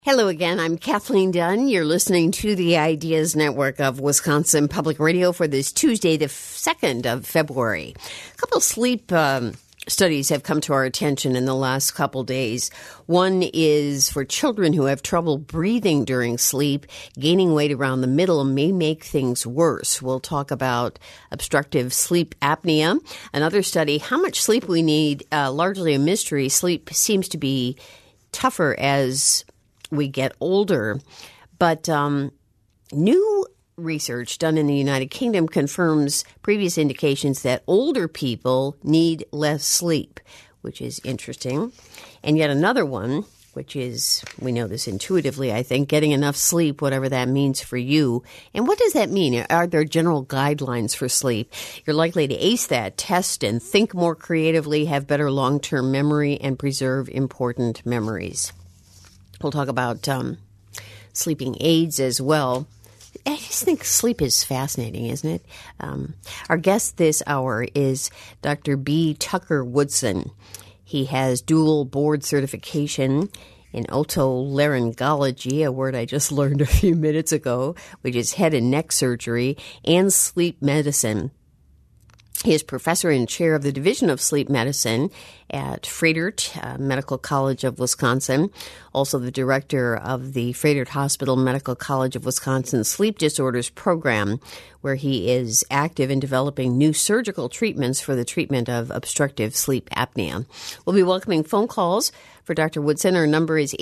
Hello again. I'm Kathleen Dunn. You're listening to the Ideas Network of Wisconsin Public Radio for this Tuesday, the 2nd of February. A couple of sleep studies have come to our attention in the last couple days. One is for children who have trouble breathing during sleep. Gaining weight around the middle may make things worse. We'll talk about obstructive sleep apnea. Another study, how much sleep we need, largely a mystery. Sleep seems to be tougher as we get older, but new research done in the United Kingdom confirms previous indications that older people need less sleep, which is interesting. And yet another one, which is, we know this intuitively, I think, getting enough sleep, whatever that means for you. And what does that mean? Are there general guidelines for sleep? You're likely to ace that test and think more creatively, have better long-term memory, and preserve important memories. We'll talk about sleeping aids as well. I just think sleep is fascinating, isn't it? Our guest this hour is Dr. B. Tucker Woodson. He has dual board certification in otolaryngology, a word I just learned a few minutes ago, which is head and neck surgery, and sleep medicine. He is professor and chair of the Division of Sleep Medicine at Froedtert Medical College of Wisconsin, also the director of the Froedtert Hospital Medical College of Wisconsin Sleep Disorders Program, where he is active in developing new surgical treatments for the treatment of obstructive sleep apnea. We'll be welcoming phone calls for Dr. Woodson. Our number is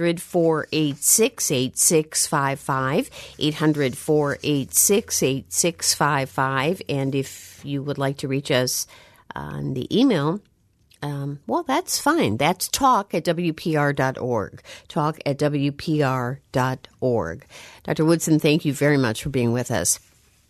800-486-8655, 800-486-8655, and if you would like to reach us on the email, well, that's fine. That's talk@wpr.org. Talk@wpr.org. Dr. Woodson, thank you very much for being with us.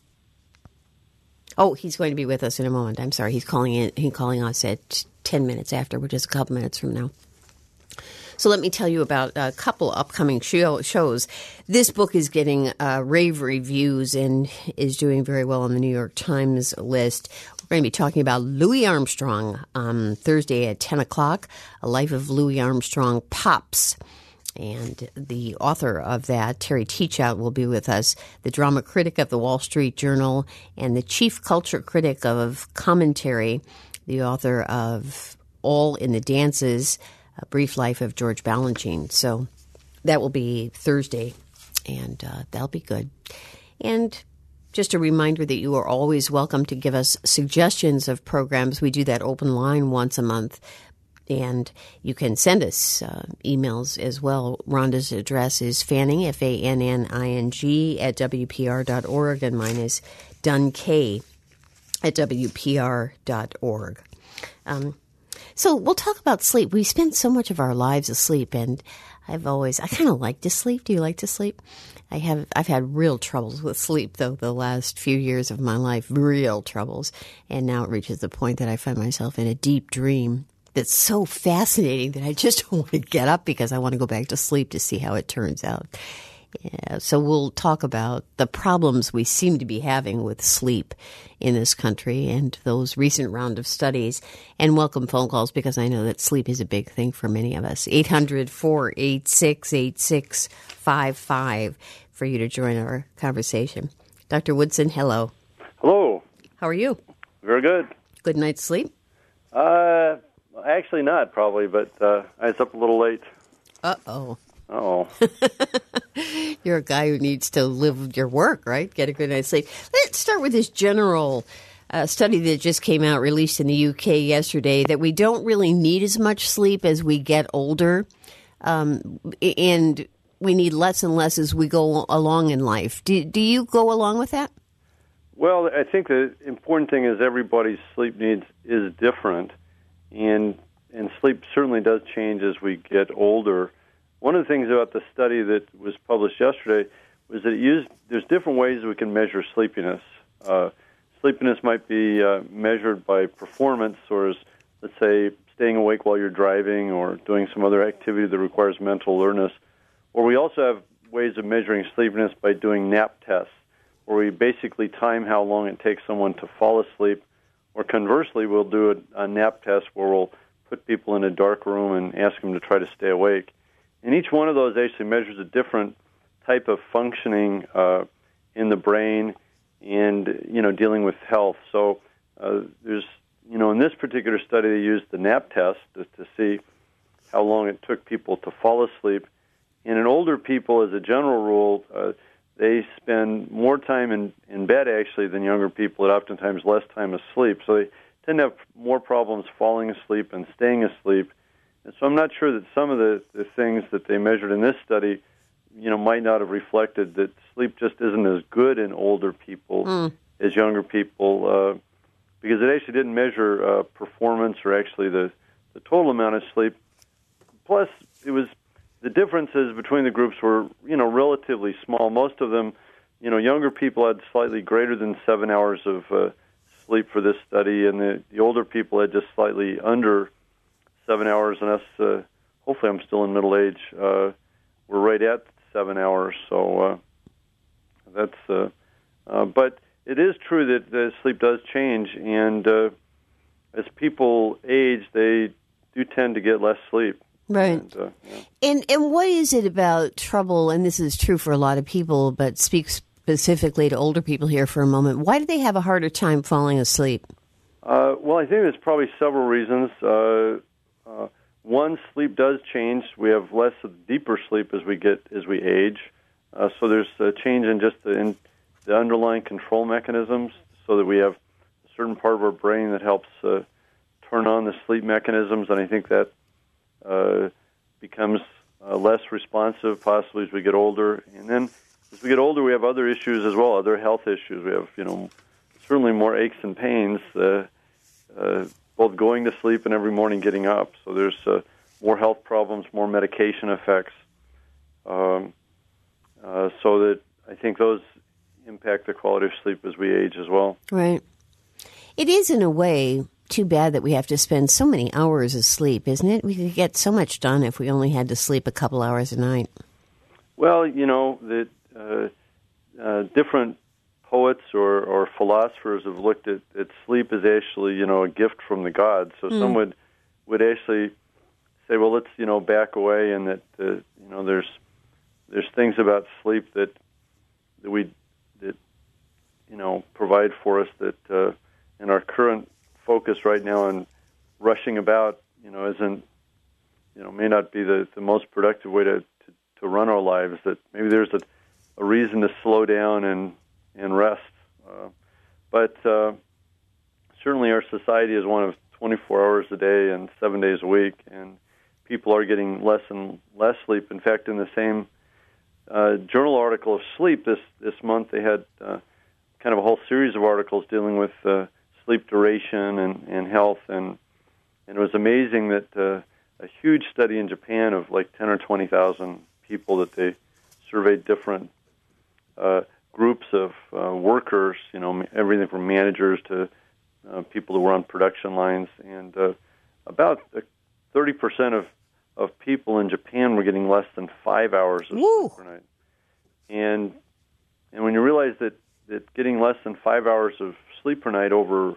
Oh, he's going to be with us in a moment. I'm sorry. He's calling us at 10 minutes after, which is a couple minutes from now. So let me tell you about a couple upcoming shows. This book is getting rave reviews and is doing very well on the New York Times list. We're going to be talking about Louis Armstrong on Thursday at 10 o'clock, A Life of Louis Armstrong Pops. And the author of that, Terry Teachout, will be with us, the drama critic of the Wall Street Journal and the chief culture critic of Commentary, the author of All in the Dances, A Brief Life of George Balanchine. So that will be Thursday, and that'll be good. And just a reminder that you are always welcome to give us suggestions of programs. We do that open line once a month, and you can send us emails as well. Rhonda's address is Fanning, Fanning, @wpr.org, and mine is dunkay@wpr.org. So we'll talk about sleep. We spend so much of our lives asleep, and I kind of like to sleep. Do you like to sleep? I've had real troubles with sleep, though, the last few years of my life, real troubles. And now it reaches the point that I find myself in a deep dream that's so fascinating that I just don't want to get up because I want to go back to sleep to see how it turns out. Yeah, so we'll talk about the problems we seem to be having with sleep in this country and those recent round of studies, and welcome phone calls because I know that sleep is a big thing for many of us. 800-486-8655 for you to join our conversation. Dr. Woodson, hello. Hello. How are you? Very good. Good night's sleep? Actually not, probably, but I was up a little late. Uh-oh. Oh. You're a guy who needs to live your work, right? Get a good night's sleep. Let's start with this general study that just came out, released in the UK yesterday, that we don't really need as much sleep as we get older, and we need less and less as we go along in life. Do you go along with that? Well, I think the important thing is everybody's sleep needs is different, and sleep certainly does change as we get older. One of the things about the study that was published yesterday was that there's different ways we can measure sleepiness. Sleepiness might be measured by performance, or as, let's say, staying awake while you're driving or doing some other activity that requires mental alertness. Or we also have ways of measuring sleepiness by doing nap tests, where we basically time how long it takes someone to fall asleep. Or conversely, we'll do a nap test where we'll put people in a dark room and ask them to try to stay awake. and each one of those actually measures a different type of functioning in the brain and, dealing with health. So there's, in this particular study, they used the NAP test to see how long it took people to fall asleep. And in older people, as a general rule, they spend more time in bed, actually, than younger people, and oftentimes less time asleep. So they tend to have more problems falling asleep and staying asleep. And so I'm not sure that some of the things that they measured in this study, might not have reflected that sleep just isn't as good in older people as younger people, because it actually didn't measure performance or actually the total amount of sleep. Plus, the differences between the groups were, relatively small. Most of them, younger people had slightly greater than 7 hours of sleep for this study, and the older people had just slightly under 7 hours, and us, hopefully I'm still in middle age, we're right at 7 hours. So that's, but it is true that the sleep does change, and as people age, they do tend to get less sleep. Right. And what is it about trouble, and this is true for a lot of people, but speak specifically to older people here for a moment. Why do they have a harder time falling asleep? Well, I think there's probably several reasons. One, sleep does change. We have less of deeper sleep as we age. So there's a change in just the underlying control mechanisms, so that we have a certain part of our brain that helps turn on the sleep mechanisms, and I think that becomes less responsive possibly as we get older. And then as we get older, we have other issues as well, other health issues. We have, certainly more aches and pains, both going to sleep and every morning getting up. So there's more health problems, more medication effects. So that I think those impact the quality of sleep as we age as well. Right. It is, in a way, too bad that we have to spend so many hours asleep, isn't it? We could get so much done if we only had to sleep a couple hours a night. Well, the different poets or philosophers have looked at sleep as actually, a gift from the gods. So some would actually say, well, let's, back away, and that, there's things about sleep that provide for us that in our current focus right now on rushing about, isn't, may not be the most productive way to run our lives, that maybe there's a reason to slow down and rest. But certainly our society is one of 24 hours a day and 7 days a week, and people are getting less and less sleep. In fact, in the same journal article of sleep this month, they had kind of a whole series of articles dealing with sleep duration and health, and it was amazing that a huge study in Japan of like 10 or 20,000 people, that they surveyed different groups of workers, everything from managers to people who were on production lines, and about 30% of people in Japan were getting less than 5 hours of sleep per night. And when you realize that getting less than 5 hours of sleep per night over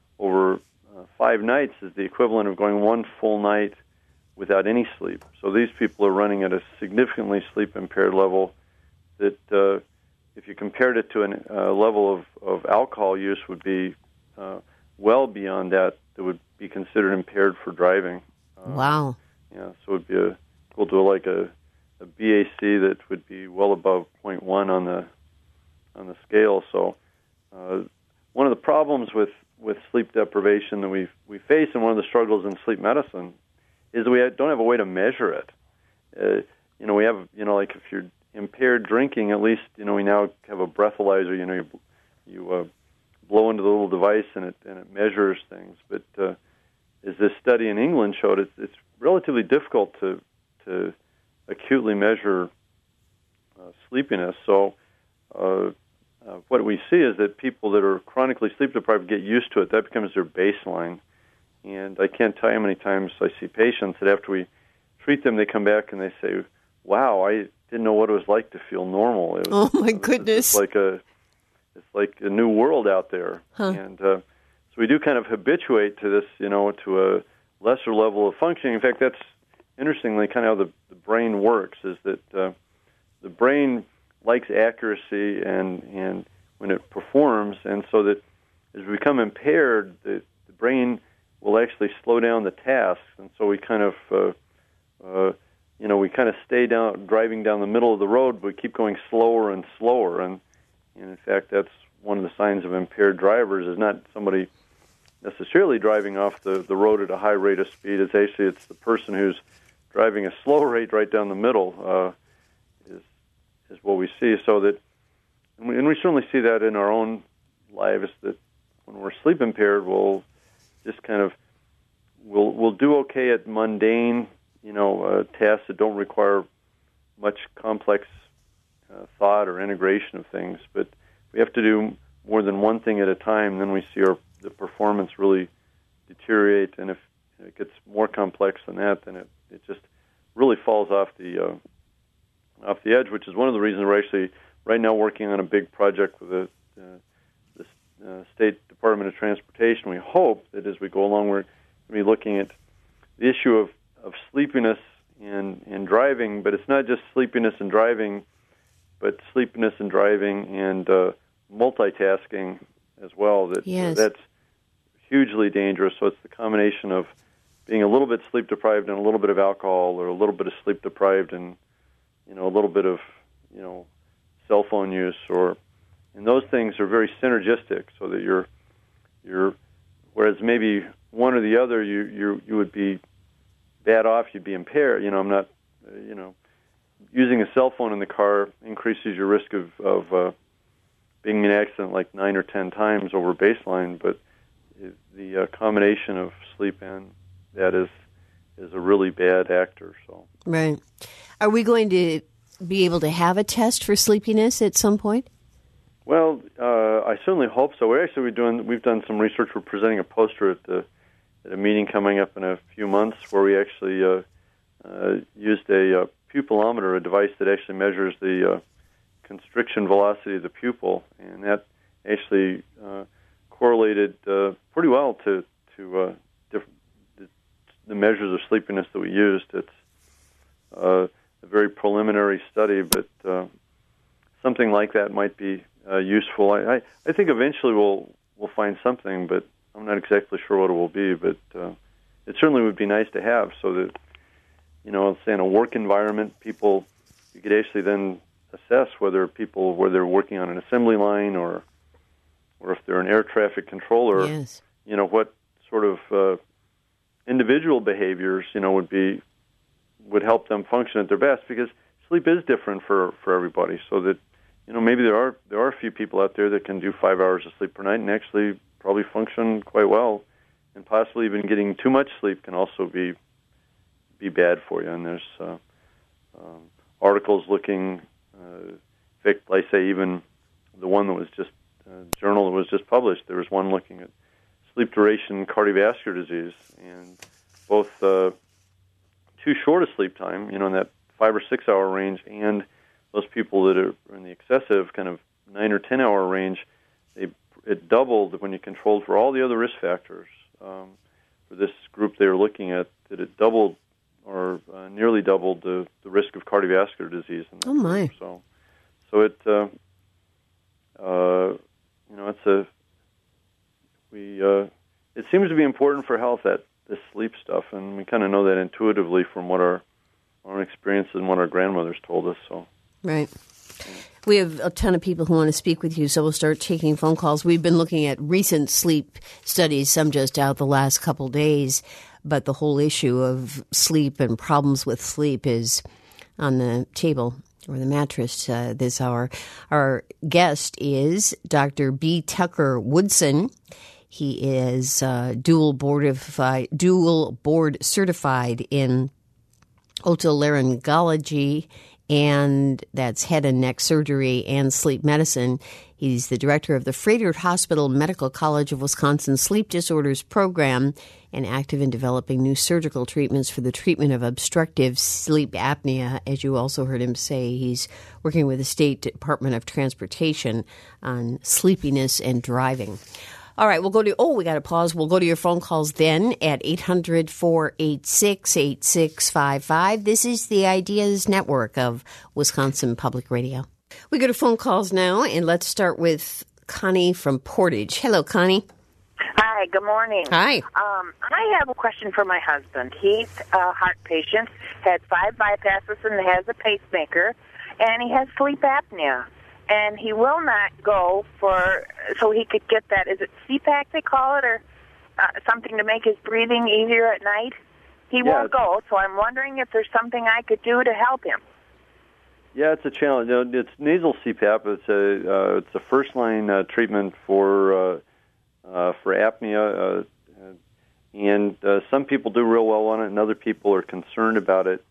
5 nights is the equivalent of going one full night without any sleep. So these people are running at a significantly sleep-impaired level that, if you compared it to a level of alcohol use, would be well beyond that would be considered impaired for driving. Wow. Yeah, so it would be equal to like a BAC that would be well above 0.1 on the scale. So one of the problems with sleep deprivation that we face, and one of the struggles in sleep medicine, is that we don't have a way to measure it. We have, like if you're impaired drinking, at least, we now have a breathalyzer. You blow into the little device and it measures things. But as this study in England showed, it's relatively difficult to acutely measure sleepiness. So what we see is that people that are chronically sleep deprived get used to it. That becomes their baseline. And I can't tell you how many times I see patients that after we treat them, they come back and they say, wow, I didn't know what it was like to feel normal. Oh, my goodness. It's like a new world out there. Huh. And so we do kind of habituate to this, to a lesser level of functioning. In fact, that's interestingly, kind of how the brain works is that the brain likes accuracy and when it performs, and so that as we become impaired, the brain will actually slow down the tasks, and so we kind of stay driving down the middle of the road, but we keep going slower and slower, and in fact, that's one of the signs of impaired drivers is not somebody necessarily driving off the road at a high rate of speed. It's the person who's driving a slow rate right down the middle is what we see. So that, and we certainly see that in our own lives, that when we're sleep impaired, we'll just kind of we'll do okay at mundane, tasks that don't require much complex thought or integration of things. But we have to do more than one thing at a time. Then we see the performance really deteriorate, and if it gets more complex than that, then it just really falls off the edge. Which is one of the reasons we're actually right now working on a big project with the State Department of Transportation. We hope that as we go along, we're going to be looking at the issue of sleepiness and driving, but it's not just sleepiness and driving, but sleepiness and driving and multitasking as well. That's hugely dangerous. So it's the combination of being a little bit sleep deprived and a little bit of alcohol, or a little bit of sleep deprived and a little bit of cell phone use, and those things are very synergistic. So that you're whereas maybe one or the other you would be bad off, you'd be impaired. I'm not using a cell phone in the car increases your risk of being in an accident like 9 or 10 times over baseline, but the combination of sleep and that is a really bad actor. So right. Are we going to be able to have a test for sleepiness at some point? Well, I certainly hope so. We've done some research. We're presenting a poster at a meeting coming up in a few months where we actually used a pupilometer, a device that actually measures the constriction velocity of the pupil, and that actually correlated pretty well to the measures of sleepiness that we used. It's a very preliminary study, but something like that might be useful. I think eventually we'll find something, but I'm not exactly sure what it will be. But it certainly would be nice to have, so that say in a work environment, you could actually then assess whether they're working on an assembly line or if they're an air traffic controller. Yes. What sort of individual behaviors would help them function at their best, because sleep is different for everybody. So that maybe there are a few people out there that can do 5 hours of sleep per night and actually probably function quite well, and possibly even getting too much sleep can also be bad for you. And there's articles looking, in fact, I say even the one that was just journal that was just published. There was one looking at sleep duration, cardiovascular disease, and both too short a sleep time, in that 5 or 6 hour range, and those people that are in the excessive kind of 9 or 10 hour range, it doubled when you controlled for all the other risk factors. For this group they were looking at, that it doubled or nearly doubled the risk of cardiovascular disease. In that my! Group. So it it seems to be important for health, this sleep stuff, and we kind of know that intuitively from what our experiences and what our grandmothers told us. So right. We have a ton of people who want to speak with you, so we'll start taking phone calls. We've been looking at recent sleep studies, some just out the last couple days, but the whole issue of sleep and problems with sleep is on the table or the mattress this hour. Our guest is Dr. B. Tucker Woodson. He is dual board certified in otolaryngology, and that's head and neck surgery and sleep medicine. He's the director of the Froedtert Hospital Medical College of Wisconsin Sleep Disorders Program and active in developing new surgical treatments for the treatment of obstructive sleep apnea. As you also heard him say, he's working with the State Department of Transportation on sleepiness and driving. All right, we got to pause. We'll go to your phone calls then at 800-486-8655. This is the Ideas Network of Wisconsin Public Radio. We go to phone calls now, and let's start with Connie from Portage. Hello, Connie. Hi, good morning. Hi. I have a question for my husband. He's a heart patient, had 5 bypasses and has a pacemaker, and he has sleep apnea. And he will not go so he could get that, is it CPAP they call it, or something to make his breathing easier at night? He won't go, so I'm wondering if there's something I could do to help him. Yeah, it's a challenge. It's nasal CPAP. It's a first-line treatment for apnea, and some people do real well on it, and other people are concerned about it.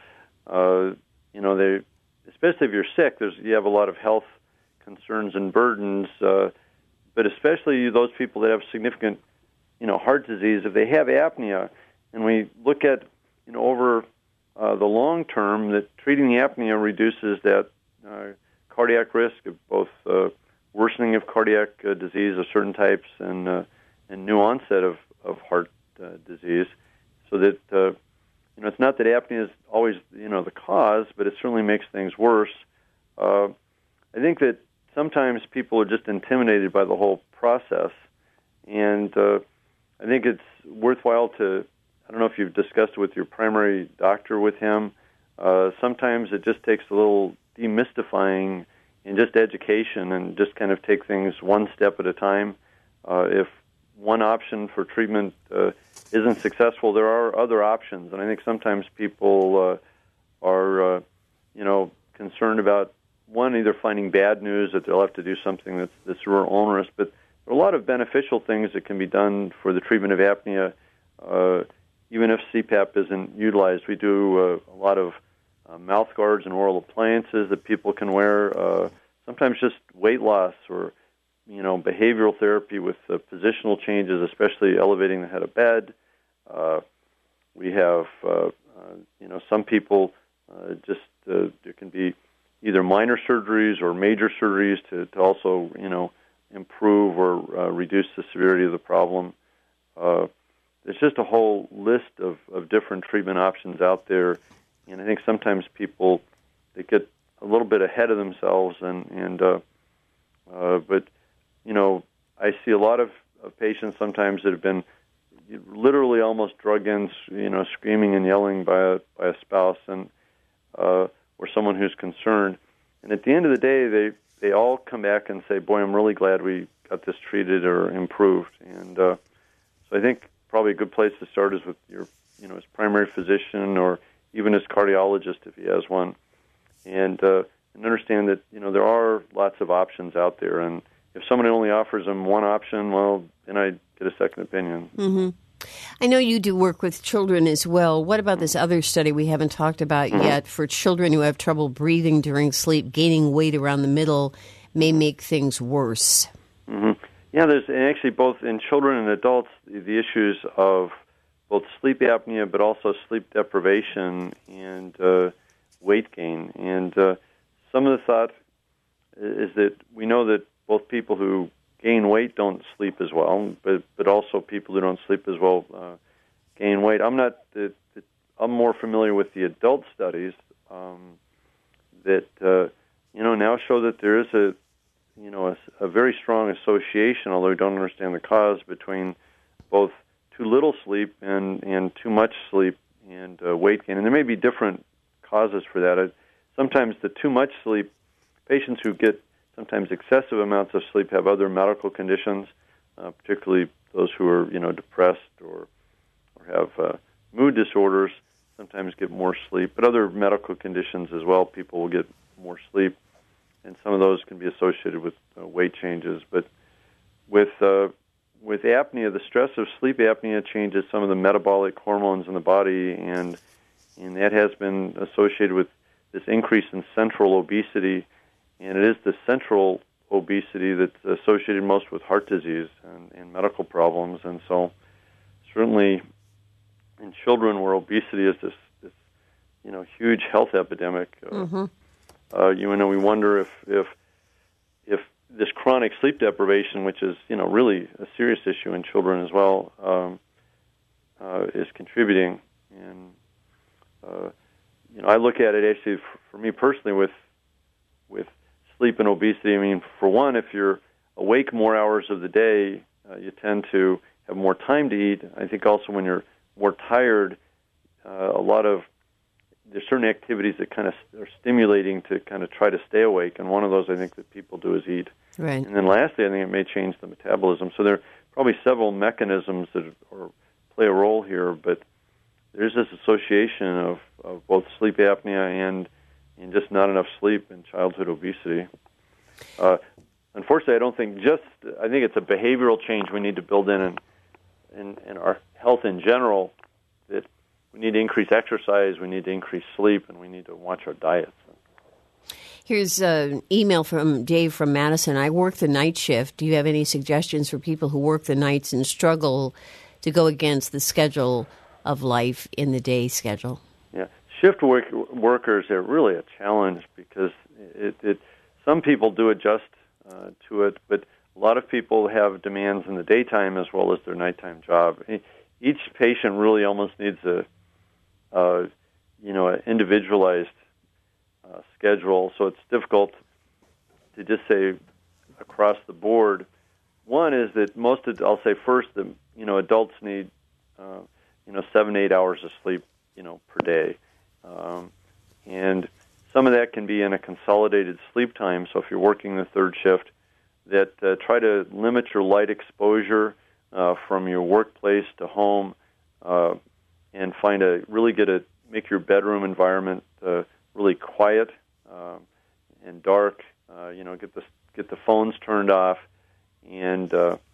Especially if you're sick, you have a lot of health concerns and burdens, but especially those people that have significant, heart disease. If they have apnea, and we look at, over the long term, that treating the apnea reduces that cardiac risk of both worsening of cardiac disease of certain types and new onset of heart disease, so that it's not that apnea is always the cause, but it certainly makes things worse. I think that sometimes people are just intimidated by the whole process, and I think it's worthwhile to, I don't know if you've discussed it with your primary doctor with him, sometimes it just takes a little demystifying and just education and just kind of take things one step at a time. If one option for treatment isn't successful, there are other options, and I think sometimes people are concerned about, one, either finding bad news that they'll have to do something that's real onerous, but there are a lot of beneficial things that can be done for the treatment of apnea, even if CPAP isn't utilized. We do a lot of mouth guards and oral appliances that people can wear, sometimes just weight loss or behavioral therapy with positional changes, especially elevating the head of bed. We have, some people there can be either minor surgeries or major surgeries to also, improve or reduce the severity of the problem. There's just a whole list of different treatment options out there, and I think sometimes people, they get a little bit ahead of themselves, but I see a lot of patients sometimes that have been literally almost drug in, screaming and yelling by a spouse and or someone who's concerned. And at the end of the day, they all come back and say, "Boy, I'm really glad we got this treated or improved." And so I think probably a good place to start is with your, his primary physician or even his cardiologist if he has one, and understand that there are lots of options out there. And if somebody only offers them one option, well, then I get a second opinion. Mm-hmm. I know you do work with children as well. What about this other study we haven't talked about yet for children who have trouble breathing during sleep? Gaining weight around the middle may make things worse. Mm-hmm. Yeah, there's actually both in children and adults the issues of both sleep apnea but also sleep deprivation and weight gain. And some of the thought is that we know that both people who gain weight don't sleep as well, but also people who don't sleep as well gain weight. I'm more familiar with the adult studies that now show that there is a very strong association, although we don't understand the cause, between both too little sleep and too much sleep and weight gain. And there may be different causes for that. Sometimes the too much sleep, patients who get sometimes excessive amounts of sleep have other medical conditions, particularly those who are, depressed or have mood disorders, sometimes get more sleep. But other medical conditions as well, people will get more sleep, and some of those can be associated with weight changes. But with apnea, the stress of sleep apnea changes some of the metabolic hormones in the body, and that has been associated with this increase in central obesity. And it is the central obesity that's associated most with heart disease and medical problems. And so certainly in children where obesity is this huge health epidemic, we wonder if this chronic sleep deprivation, which is really a serious issue in children as well, is contributing. And I look at it actually for me personally with sleep and obesity. I mean, for one, if you're awake more hours of the day, you tend to have more time to eat. I think also when you're more tired, there's certain activities that kind of are stimulating to kind of try to stay awake, and one of those I think that people do is eat. Right. And then lastly, I think it may change the metabolism. So there are probably several mechanisms that play a role here, but there's this association of both sleep apnea and just not enough sleep and childhood obesity. Unfortunately, I think it's a behavioral change we need to build in our health in general, that we need to increase exercise, we need to increase sleep, and we need to watch our diets. Here's an email from Dave from Madison. I work the night shift. Do you have any suggestions for people who work the nights and struggle to go against the schedule of life in the day schedule? Yeah, shift workers are really a challenge because some people do adjust to it, but a lot of people have demands in the daytime as well as their nighttime job. Each patient really almost needs an individualized schedule, so it's difficult to just say across the board. One is that I'll say first, adults need 7 to 8 hours of sleep per day, and some of that can be in a consolidated sleep time. So if you're working the third shift, that try to limit your light exposure from your workplace to home, and make your bedroom environment really quiet and dark. Get the phones turned off, and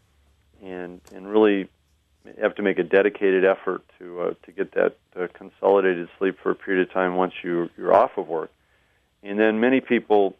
really have to make a dedicated effort to get that consolidated sleep for a period of time once you're off of work. And then many people,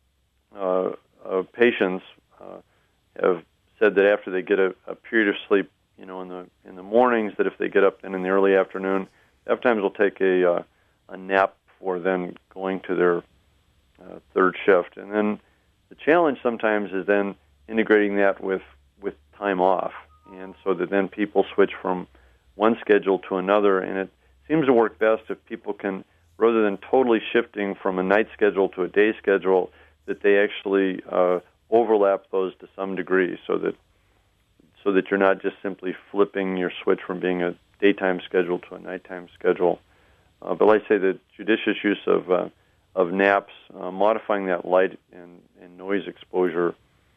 patients, have said that after they get a period of sleep, in the mornings, that if they get up then in the early afternoon, sometimes will take a nap before then going to their third shift. And then the challenge sometimes is then integrating that with time off, and so that then people switch from one schedule to another. And it seems to work best if people can, rather than totally shifting from a night schedule to a day schedule, that they actually overlap those to some degree, so that you're not just simply flipping your switch from being a daytime schedule to a nighttime schedule. But like I say, the judicious use of naps, modifying that light and noise exposure,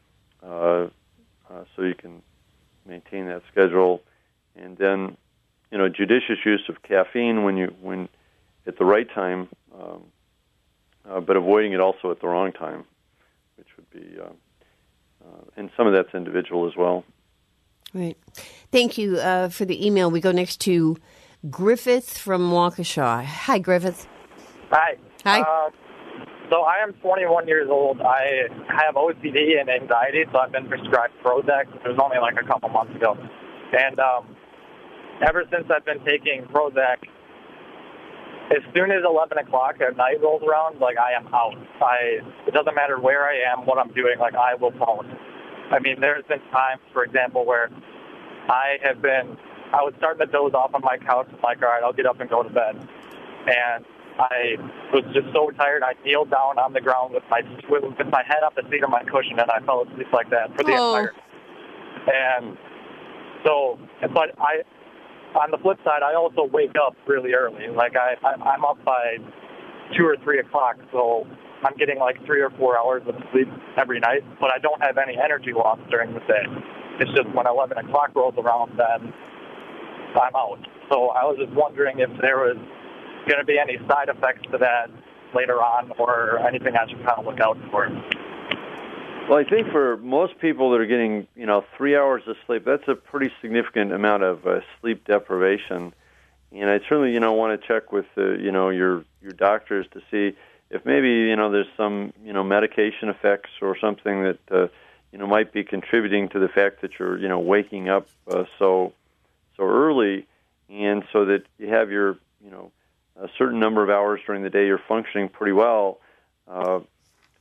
so you can maintain that schedule, and then judicious use of caffeine when at the right time, but avoiding it also at the wrong time, which would be, and some of that's individual as well. Right. Thank you for the email. We go next to Griffith from Waukesha. Hi, Griffith. Hi. Hi. So I am 21 years old. I have OCD and anxiety, so I've been prescribed Prozac. It was only like a couple months ago. And ever since I've been taking Prozac, as soon as 11 o'clock at night rolls around, I am out. It doesn't matter where I am, what I'm doing, I will fall asleep. I mean, there's been times, for example, where I was starting to doze off on my couch. I'm like, all right, I'll get up and go to bed. And I was just so tired, I kneeled down on the ground with my head up the seat of my cushion, and I fell asleep like that for the entire. And so, but on the flip side, I also wake up really early. I'm up by 2 or 3 o'clock, so I'm getting 3 or 4 hours of sleep every night, but I don't have any energy loss during the day. It's just when 11 o'clock rolls around, then I'm out. So I was just wondering if there was going to be any side effects to that later on, or anything I should kind of look out for. Well, I think for most people that are getting 3 hours of sleep, that's a pretty significant amount of sleep deprivation. And I certainly want to check with your doctors to see if maybe there's some medication effects or something that might be contributing to the fact that you're waking up so early, and so that you have your a certain number of hours during the day you're functioning pretty well.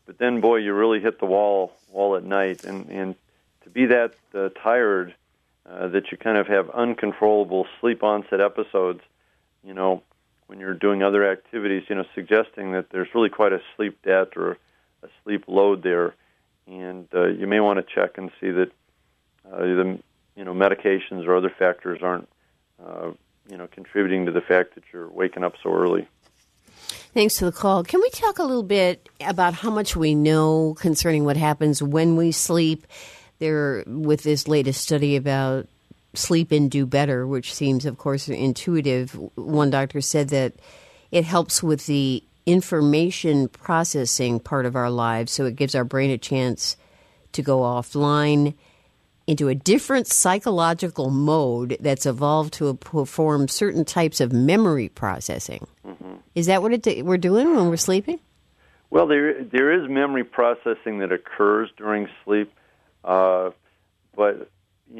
but then, boy, you really hit the wall at night. And to be that tired that you kind of have uncontrollable sleep onset episodes, when you're doing other activities, suggesting that there's really quite a sleep debt or a sleep load there. And you may want to check and see that the medications or other factors aren't contributing to the fact that you're waking up so early. Thanks for the call. Can we talk a little bit about how much we know concerning what happens when we sleep? With this latest study about sleep and do better, which seems, of course, intuitive. One doctor said that it helps with the information processing part of our lives, so it gives our brain a chance to go offline into a different psychological mode that's evolved to perform certain types of memory processing. Mm-hmm. Is that what we're doing when we're sleeping? Well, there is memory processing that occurs during sleep, but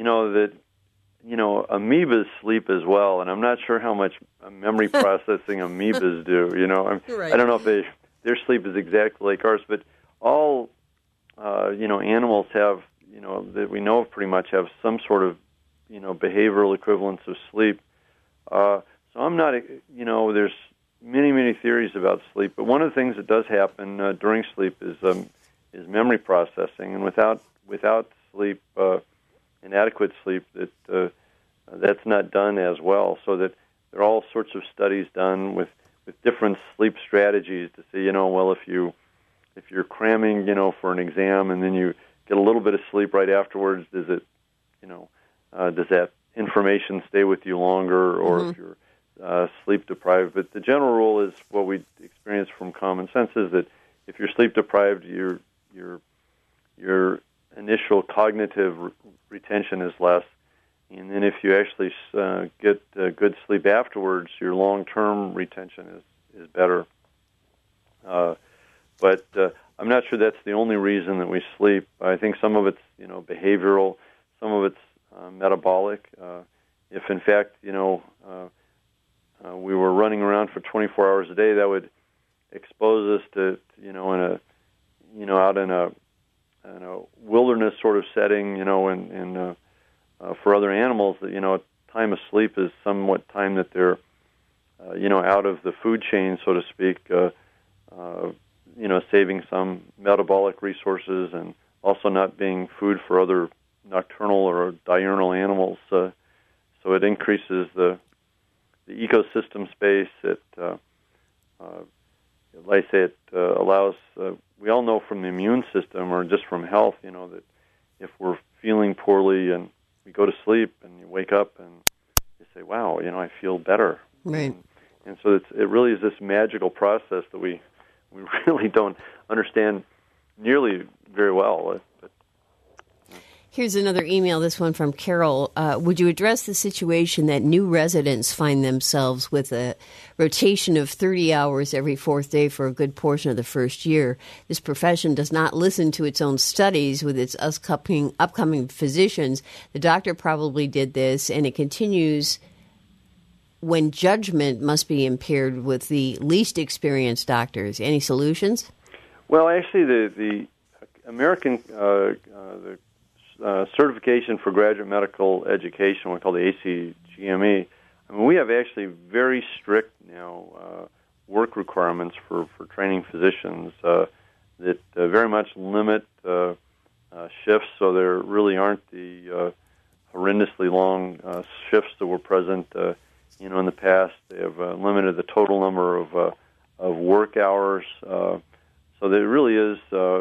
amoebas sleep as well, and I'm not sure how much memory processing amoebas do. Right. I don't know if their sleep is exactly like ours, but all animals have, that we know of pretty much have some sort of, behavioral equivalence of sleep. So I'm not, there's many theories about sleep, but one of the things that does happen during sleep is memory processing, and without sleep, inadequate sleep, that's not done as well. So that there are all sorts of studies done with different sleep strategies to see, if you're cramming, for an exam and then you get a little bit of sleep right afterwards, does that information stay with you longer, or mm-hmm. if you're sleep deprived? But the general rule is what we experience from common sense is that if you're sleep deprived, your initial cognitive retention is less, and then if you actually get good sleep afterwards, your long-term retention is better. But I'm not sure that's the only reason that we sleep. I think some of it's behavioral, some of it's metabolic. If in fact we were running around for 24 hours a day, that would expose us to out in a wilderness sort of setting, for other animals, that time of sleep is somewhat time that they're out of the food chain, so to speak. Saving some metabolic resources and also not being food for other nocturnal or diurnal animals. So it increases the ecosystem space. It allows. We all know from the immune system or just from health, that if we're feeling poorly and we go to sleep and you wake up and you say, "Wow, I feel better." Right. And so it really is this magical process that we really don't understand nearly very well. Here's another email, this one from Carol. Would you address the situation that new residents find themselves with a rotation of 30 hours every fourth day for a good portion of the first year? This profession does not listen to its own studies with its upcoming physicians. The doctor probably did this, and it continues when judgment must be impaired with the least experienced doctors. Any solutions? Well, actually, the American certification for graduate medical education, we call the ACGME, we have actually very strict now work requirements for training physicians that very much limit shifts, so there really aren't the horrendously long shifts that were present in the past. They have limited the total number of work hours, so there really is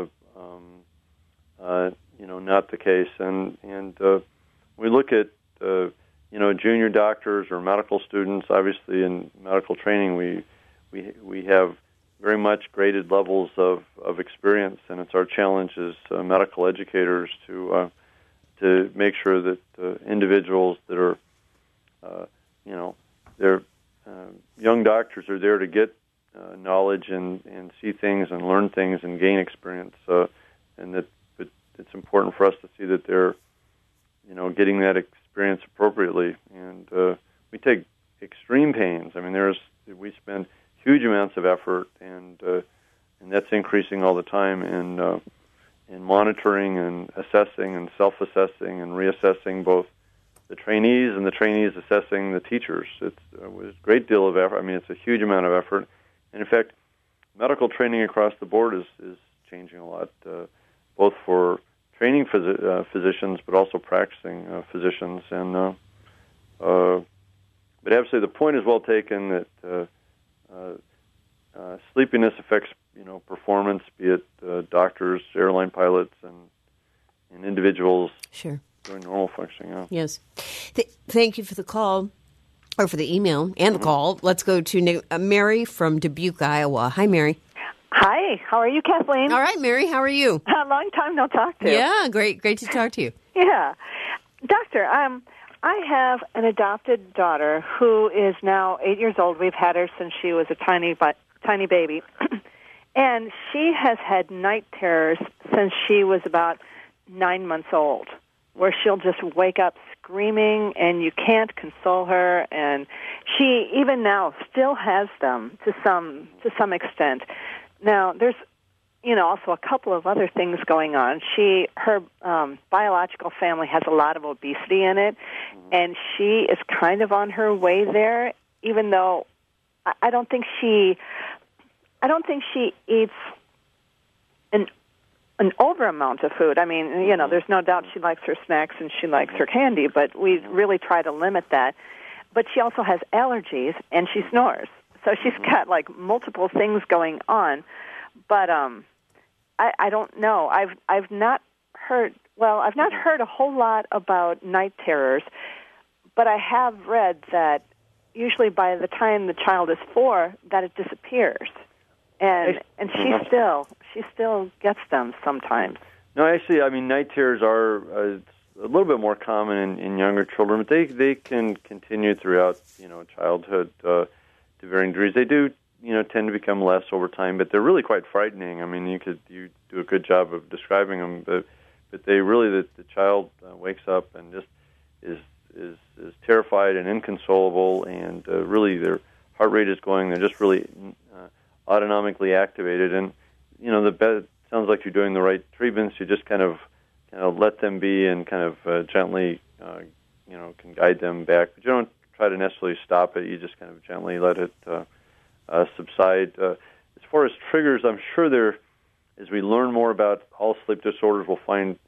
not the case. And we look at junior doctors or medical students. Obviously, in medical training, we have very much graded levels of experience, and it's our challenge as medical educators to make sure that individuals that are they're young doctors are there to get knowledge and see things and learn things and gain experience, and that it's important for us to see that they're getting that experience appropriately. And we take extreme pains. We spend huge amounts of effort and that's increasing all the time. And monitoring and assessing and self-assessing and reassessing both the trainees and the trainees assessing the teachers. It's a great deal of effort. I mean, it's a huge amount of effort. And in fact, medical training across the board is changing a lot, both for training physicians, but also practicing physicians. And but absolutely, the point is well taken that sleepiness affects performance, be it doctors, airline pilots, and individuals. Sure. Doing normal functioning. Yeah. Yes. Thank you for the call, or for the email and the call. Let's go to Mary from Dubuque, Iowa. Hi, Mary. Hi. How are you, Kathleen? All right, Mary. How are you? A long time no talk to. Yeah, great to talk to you. Yeah. Doctor, I have an adopted daughter who is now 8 years old. We've had her since she was a tiny baby. And she has had night terrors since she was about 9 months old, where she'll just wake up screaming and you can't console her. And she, even now, still has them to some extent. Now, there's, also a couple of other things going on. Her biological family has a lot of obesity in it, and she is kind of on her way there, even though I don't think she eats an over amount of food. I mean, there's no doubt she likes her snacks and she likes her candy, but we really try to limit that. But she also has allergies and she snores. So she's got like multiple things going on. But I don't know. I've not heard a whole lot about night terrors, but I have read that usually by the time the child is 4 that it disappears. And she still gets them sometimes. No, actually, I mean, night terrors are a little bit more common in younger children, but they can continue throughout childhood to varying degrees. They do tend to become less over time, but they're really quite frightening. I mean, you do a good job of describing them, but they really the child wakes up and just is terrified and inconsolable, and really their heart rate is going. They're just really autonomically activated, and it sounds like you're doing the right treatments. You just kind of let them be and kind of gently can guide them back, but you don't try to necessarily stop it. You just kind of gently let it subside. As far as triggers, I'm sure as we learn more about all sleep disorders, we'll find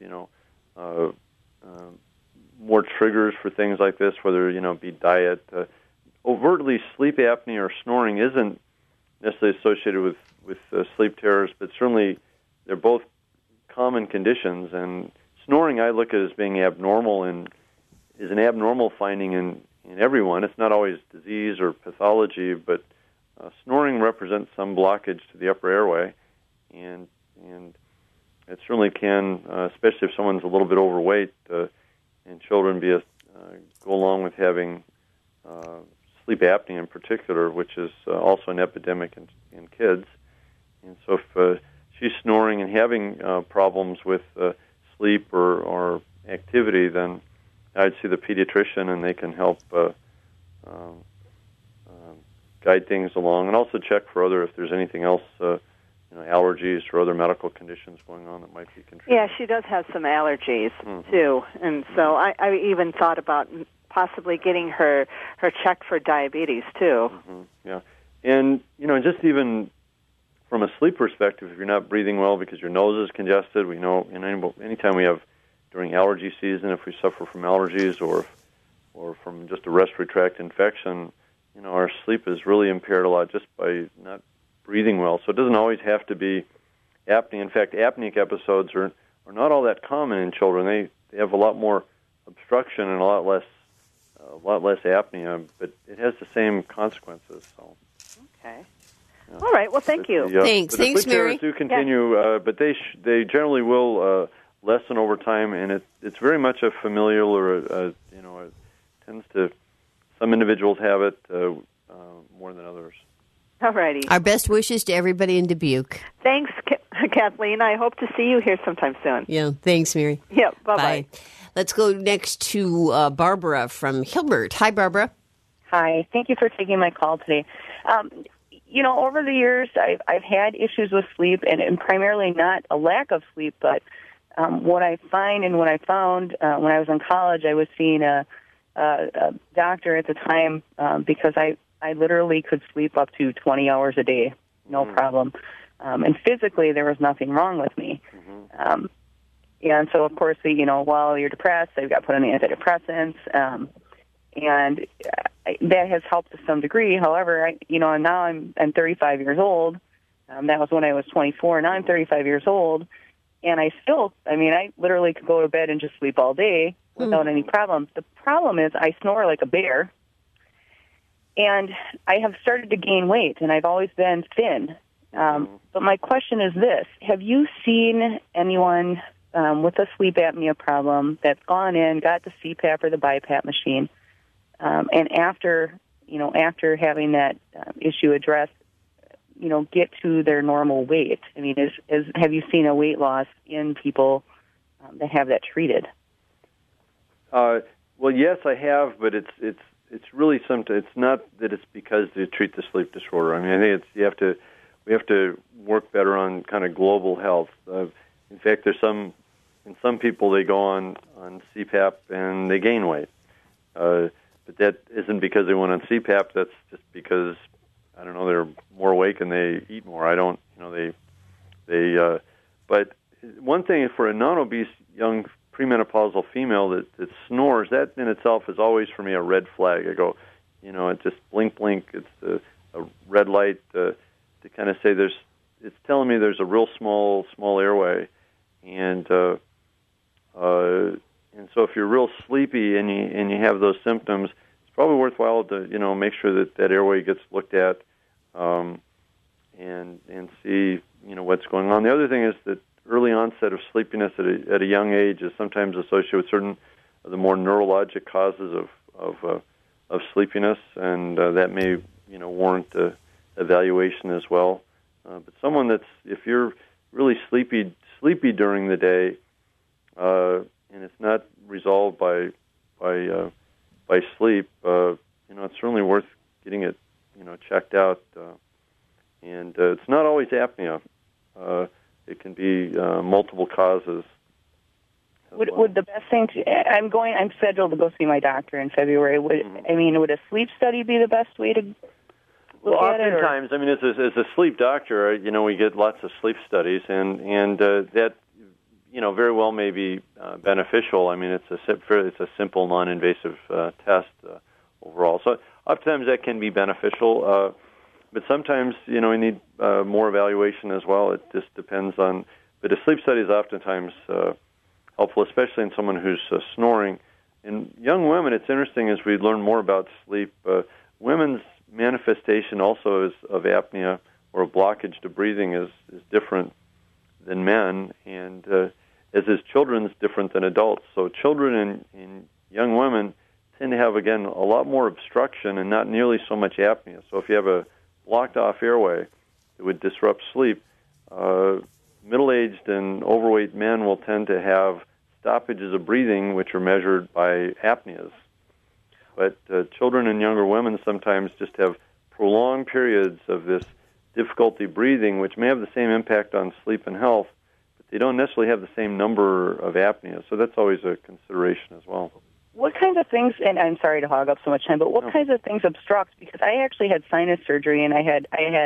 more triggers for things like this, whether be diet. Overtly, sleep apnea or snoring isn't necessarily associated with sleep terrors, but certainly they're both common conditions. And snoring, I look at as being abnormal, and is an abnormal finding in everyone. It's not always disease or pathology, but snoring represents some blockage to the upper airway, and it certainly can, especially if someone's a little bit overweight, in children, go along with having sleep apnea in particular, which is also an epidemic in kids. And so if she's snoring and having problems with sleep or activity, then I'd see the pediatrician, and they can help guide things along, and also check for if there's anything else, allergies or other medical conditions going on that might be contributing. Yeah, she does have some allergies, too. And so I even thought about possibly getting her checked for diabetes, too. Yeah. And, just even from a sleep perspective, if you're not breathing well because your nose is congested, we know anytime we have during allergy season, if we suffer from allergies or from just a respiratory tract infection, our sleep is really impaired a lot just by not breathing well. So it doesn't always have to be apnea. In fact, apneic episodes are not all that common in children. They have a lot more obstruction and a lot less apnea, but it has the same consequences. So. Okay. Yeah. All right. Well, thank you. Thanks, Mary. Do continue, but they generally will lessen over time, and it's very much a familial or it tends to. Some individuals have it more than others. All righty. Our best wishes to everybody in Dubuque. Thanks, Kathleen. I hope to see you here sometime soon. Yeah. Thanks, Mary. Yeah. Bye-bye. Bye. Let's go next to Barbara from Hilbert. Hi, Barbara. Hi. Thank you for taking my call today. over the years, I've had issues with sleep, and primarily not a lack of sleep, but what I find and what I found when I was in college, I was seeing a doctor at the time because I literally could sleep up to 20 hours a day, no problem. And physically, there was nothing wrong with me. And so, of course, while you're depressed, they've got put on the antidepressants, and that has helped to some degree. However, now I'm 35 years old. That was when I was 24. Now I'm 35 years old, and I literally could go to bed and just sleep all day without any problems. The problem is I snore like a bear, and I have started to gain weight, and I've always been thin. But my question is this: have you seen anyone with a sleep apnea problem that's gone in, got the CPAP or the BiPAP machine, and after having that issue addressed, get to their normal weight? I mean, have you seen a weight loss in people that have that treated? Well, yes, I have, but it's really something. It's not that it's because they treat the sleep disorder. I mean, I think we have to work better on kind of global health. In fact, in some people they go on CPAP and they gain weight, but that isn't because they went on CPAP. That's just because I don't know, they're more awake and they eat more. But one thing for a non-obese young premenopausal female that snores, that in itself is always for me a red flag. I go, it just blink. It's a red light to kind of say it's telling me there's a real small airway, and so if you're real sleepy and you have those symptoms, it's probably worthwhile to make sure that airway gets looked at, and see what's going on. The other thing is that early onset of sleepiness at a young age is sometimes associated with certain of the more neurologic causes of sleepiness, and that may warrant evaluation as well. But someone if you're really sleepy during the day, and it's not resolved by sleep, it's certainly worth getting it checked out. And it's not always apnea. It can be multiple causes. Would the best thing I'm scheduled to go see my doctor in February. Would a sleep study be the best way to look at it? Oftentimes, as a sleep doctor, we get lots of sleep studies, and that very well may be beneficial. I mean, it's a simple, non-invasive test overall. So oftentimes that can be beneficial, but sometimes we need more evaluation as well. It just depends on. But a sleep study is oftentimes helpful, especially in someone who's snoring. In young women, it's interesting as we learn more about sleep. Women's manifestation also of apnea or a blockage to breathing is different than men, and as is children's different than adults. So children and young women tend to have, again, a lot more obstruction and not nearly so much apnea. So if you have a blocked off airway, it would disrupt sleep. Middle-aged and overweight men will tend to have stoppages of breathing, which are measured by apneas. But children and younger women sometimes just have prolonged periods of this difficulty breathing, which may have the same impact on sleep and health, but they don't necessarily have the same number of apneas. So that's always a consideration as well. What kinds of things, and I'm sorry to hog up so much time, but what kinds of things obstruct? Because I actually had sinus surgery, and I had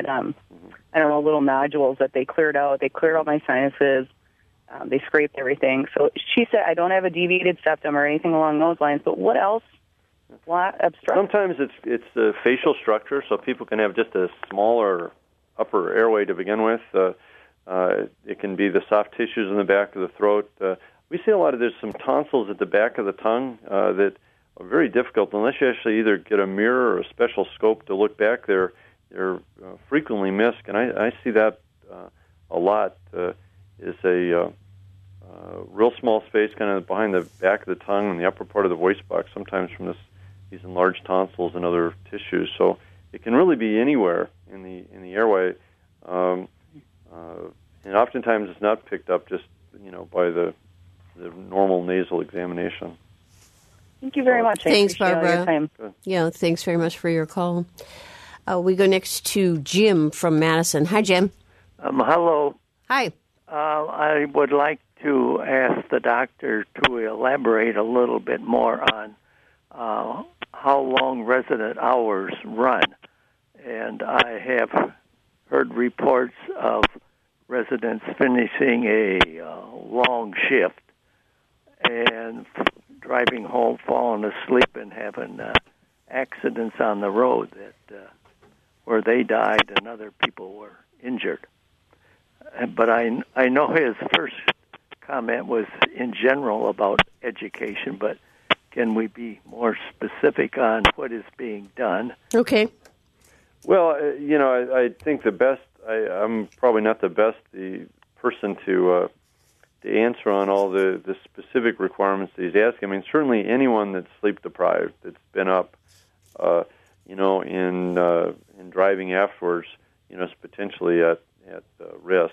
little nodules that they cleared out. They cleared out my sinuses. They scraped everything. So she said I don't have a deviated septum or anything along those lines, but what else obstructs? Sometimes it's the facial structure, so people can have just a smaller upper airway to begin with. It can be the soft tissues in the back of the throat. We see there's some tonsils at the back of the tongue that are very difficult unless you actually either get a mirror or a special scope to look back there. They're frequently missed, and I see that a lot. Is a real small space kind of behind the back of the tongue and the upper part of the voice box, sometimes from these enlarged tonsils and other tissues. So it can really be anywhere in the airway, and oftentimes it's not picked up just by the normal nasal examination. Thank you very much. Thanks, Barbara. Your time. Yeah, thanks very much for your call. We go next to Jim from Madison. Hi, Jim. Hello. Hi. I would like to ask the doctor to elaborate a little bit more on how long resident hours run. And I have heard reports of residents finishing a long shift and driving home, falling asleep, and having accidents on the road that where they died and other people were injured. But I know his first comment was in general about education, but can we be more specific on what is being done? Okay. Well, I think the best. I'm probably not the person to answer on all the specific requirements that he's asking. I mean, certainly anyone that's sleep deprived, that's been up, in driving afterwards, is potentially at risk.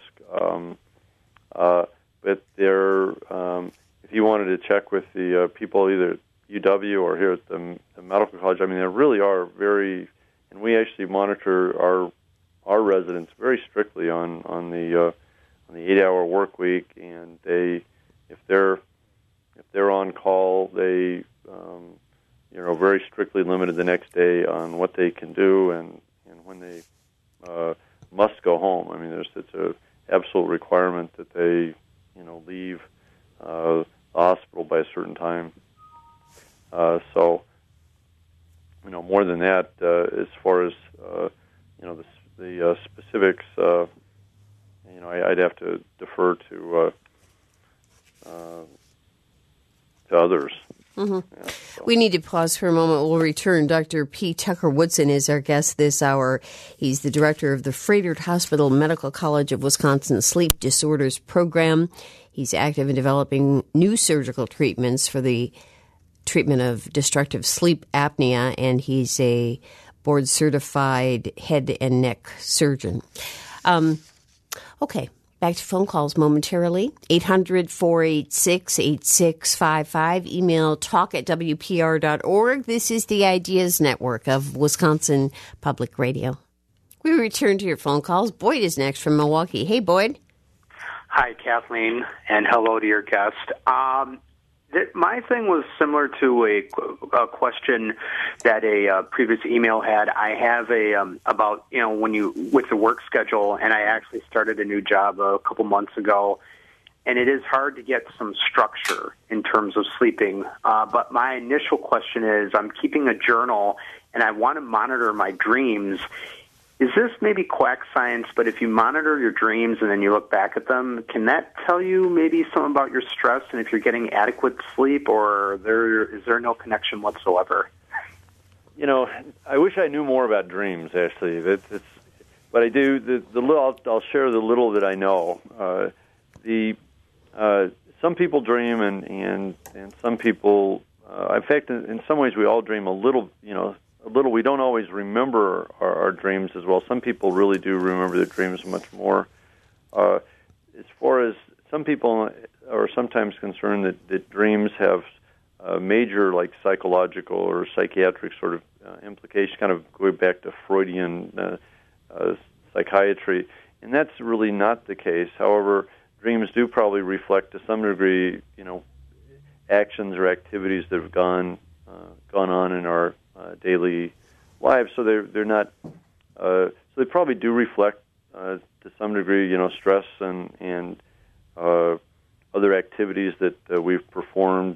But there, if you wanted to check with the people either at UW or here at the medical college, I mean, there really are and we actually monitor our residents very strictly on the 8-hour work week, and if they're on call, they very strictly limited the next day on what they can do and when they must go home. I mean, it's a absolute requirement that they leave the hospital by a certain time. So more than that, as far as the specifics, I'd have to defer to others. Mm-hmm. Yeah, so. We need to pause for a moment. We'll return. Dr. P. Tucker Woodson is our guest this hour. He's the director of the Froedtert Hospital Medical College of Wisconsin Sleep Disorders Program. He's active in developing new surgical treatments for the treatment of destructive sleep apnea, and he's a board-certified head and neck surgeon. Okay. Back to phone calls momentarily. 800-486-8655. Email talk@wpr.org. This is the Ideas Network of Wisconsin Public Radio. We return to your phone calls. Boyd is next from Milwaukee. Hey, Boyd. Hi, Kathleen, and hello to your guest. My thing was similar to a question that a previous email had. I have about with the work schedule, and I actually started a new job a couple months ago, and it is hard to get some structure in terms of sleeping. But my initial question is, I'm keeping a journal, and I want to monitor my dreams. Is this maybe quack science, but if you monitor your dreams and then you look back at them, can that tell you maybe something about your stress and if you're getting adequate sleep, or is there no connection whatsoever? I wish I knew more about dreams, actually. But I do. I'll share the little that I know. Some people dream, and some people, in fact, in some ways, we all dream a little. We don't always remember our dreams as well. Some people really do remember their dreams much more. As far as some people are sometimes concerned that dreams have major, like, psychological or psychiatric sort of implications, kind of going back to Freudian psychiatry, and that's really not the case. However, dreams do probably reflect to some degree, actions or activities that have gone on in our daily lives, so they're not. So they probably do reflect to some degree, stress and other activities that we've performed,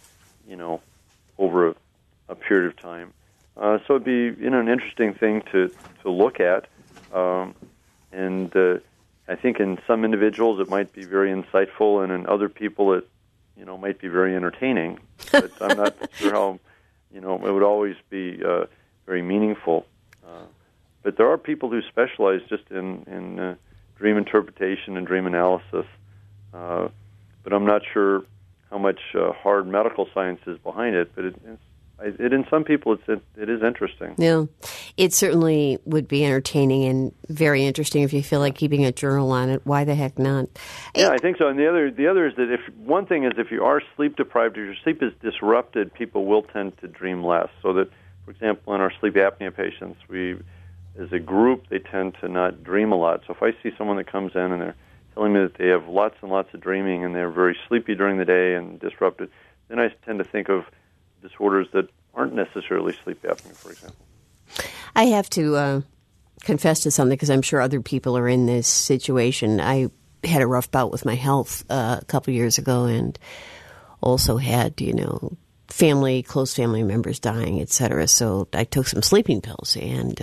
over a period of time. So it'd be an interesting thing to look at, and I think in some individuals it might be very insightful, and in other people it might be very entertaining. But I'm not sure how. It would always be very meaningful. But there are people who specialize just in dream interpretation and dream analysis. But I'm not sure how much hard medical science is behind it. But in some people, it is interesting. Yeah, it certainly would be entertaining and very interesting if you feel like keeping a journal on it. Why the heck not? Yeah, I think so. And the other is that one thing is if you are sleep deprived, if your sleep is disrupted, people will tend to dream less. So that, for example, in our sleep apnea patients, we as a group, they tend to not dream a lot. So if I see someone that comes in and they're telling me that they have lots and lots of dreaming and they're very sleepy during the day and disrupted, then I tend to think of disorders that aren't necessarily sleep apnea, for example. I have to confess to something because I'm sure other people are in this situation. I had a rough bout with my health a couple years ago and also had, close family members dying, et cetera. So I took some sleeping pills and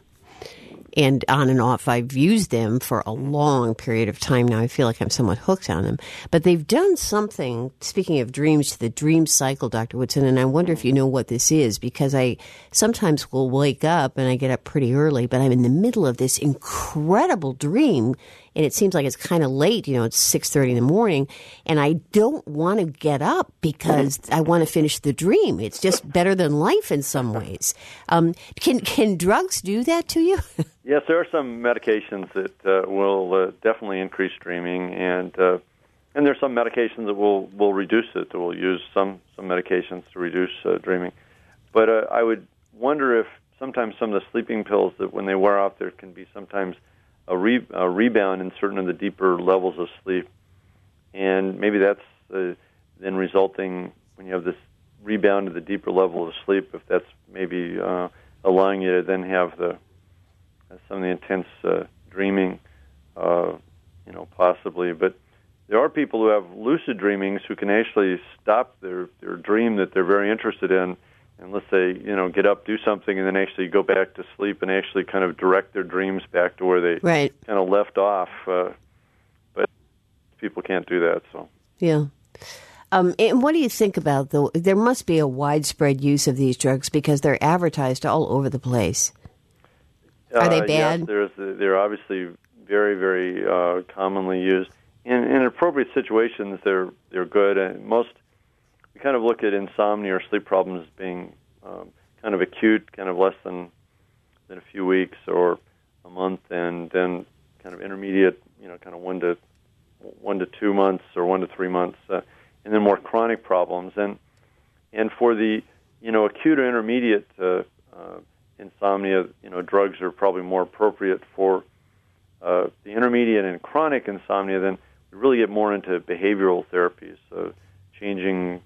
on and off, I've used them for a long period of time now. I feel like I'm somewhat hooked on them. But they've done something, speaking of dreams, to the dream cycle, Dr. Woodson, and I wonder if you know what this is, because I sometimes will wake up, and I get up pretty early, but I'm in the middle of this incredible dream, and it seems like it's kind of late, it's 6:30 in the morning, and I don't want to get up because I want to finish the dream. It's just better than life in some ways. Can drugs do that to you? Yes, there are some medications that will definitely increase dreaming, and there's some medications that will reduce it. That will use some medications to reduce dreaming. But I would wonder if sometimes some of the sleeping pills, that when they wear off, there can be sometimes a rebound in certain of the deeper levels of sleep, and maybe that's then resulting when you have this rebound to the deeper level of sleep. If that's maybe allowing you to then have some of the intense dreaming, possibly. But there are people who have lucid dreamings who can actually stop their dream that they're very interested in, and let's say, get up, do something, and then actually go back to sleep and actually kind of direct their dreams back to where they kind of left off. But people can't do that, so. Yeah. And what do you think about, there must be a widespread use of these drugs because they're advertised all over the place. Are they bad? Yes, they're obviously very, very commonly used. In appropriate situations, they're good. And we kind of look at insomnia or sleep problems as being kind of acute, kind of less than a few weeks or a month, and then kind of intermediate, kind of 1 to 2 months or 1 to 3 months, and then more chronic problems. And for the acute or intermediate insomnia, drugs are probably more appropriate. For the intermediate and chronic insomnia, then we really get more into behavioral therapies, changing,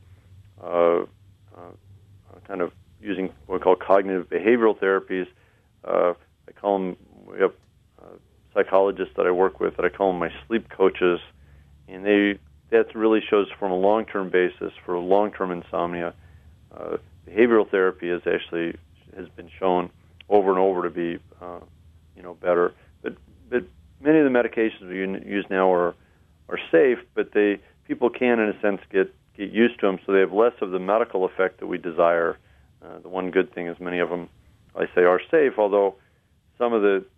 kind of using what we call cognitive behavioral therapies. I call them, we have psychologists that I work with that I call them my sleep coaches, and that really shows from a long-term basis for long-term insomnia. Behavioral therapy has been shown over and over to be, better. But many of the medications we use now are safe, but people can, in a sense, get used to them, so they have less of the medical effect that we desire. The one good thing is many of them, I say, are safe, although some of the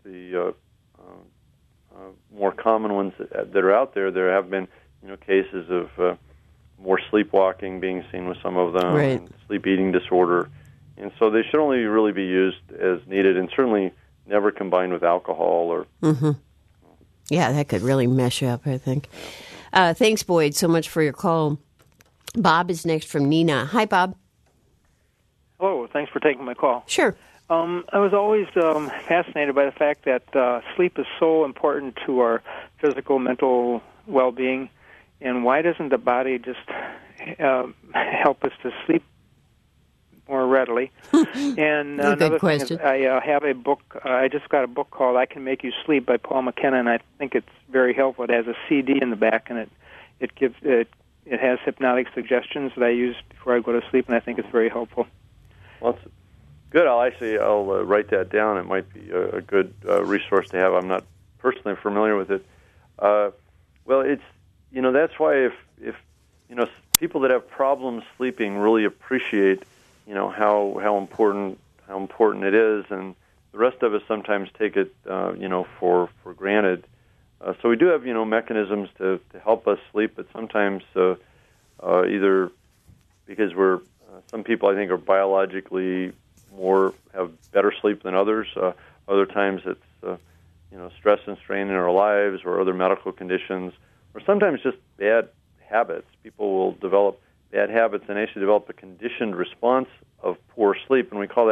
more common ones that are out there have been, cases of more sleepwalking being seen with some of them, right, and sleep eating disorder. And so they should only really be used as needed, and certainly never combined with alcohol or... Mm-hmm. Yeah, that could really mess you up, I think. Thanks, Boyd, so much for your call. Bob is next from Neenah. Hi, Bob. Hello. Thanks for taking my call. Sure. I was always fascinated by the fact that sleep is so important to our physical, mental well-being, and why doesn't the body just help us to sleep more readily? And another thing is, I have a book. I just got a book called "I Can Make You Sleep" by Paul McKenna, and I think it's very helpful. It has a CD in the back, and it has hypnotic suggestions that I use before I go to sleep, and I think it's very helpful. Well, that's good. I'll write that down. It might be a good resource to have. I'm not personally familiar with it. Well, it's that's why if people that have problems sleeping really appreciate how important it is, and the rest of us sometimes take it for granted. So we do have mechanisms to help us sleep, but sometimes either because some people I think are biologically have better sleep than others. Other times it's stress and strain in our lives, or other medical conditions, or sometimes just bad habits. People will develop bad habits and actually develop a conditioned response of poor sleep, and we call that's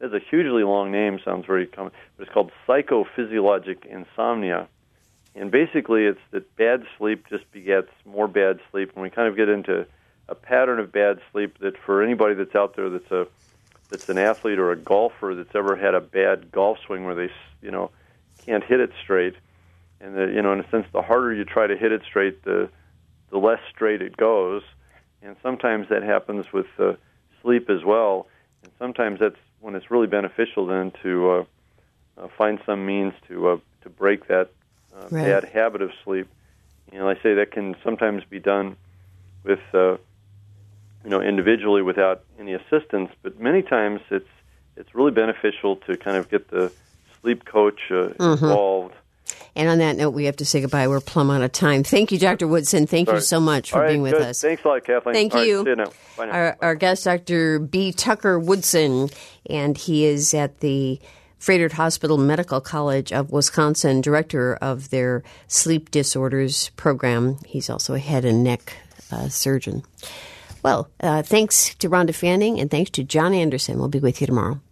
has a hugely long name, sounds very common, but it's called psychophysiologic insomnia. And basically it's that bad sleep just begets more bad sleep, and we kind of get into a pattern of bad sleep that for anybody that's out there that's an athlete or a golfer that's ever had a bad golf swing where they, can't hit it straight, and in a sense, the harder you try to hit it straight, the less straight it goes. And sometimes that happens with sleep as well. And sometimes that's when it's really beneficial then to find some means to break that bad habit of sleep. I say that can sometimes be done with individually without any assistance, but many times it's really beneficial to kind of get the sleep coach involved. And on that note, we have to say goodbye. We're plumb out of time. Thank you, Dr. Woodson. Thank you so much for being with us. Thanks a lot, Kathleen. Thank you. See you now. Bye now. Our guest, Dr. B. Tucker Woodson, and he is at the Froedtert Hospital Medical College of Wisconsin, director of their sleep disorders program. He's also a head and neck surgeon. Well, thanks to Rhonda Fanning, and thanks to John Anderson. We'll be with you tomorrow.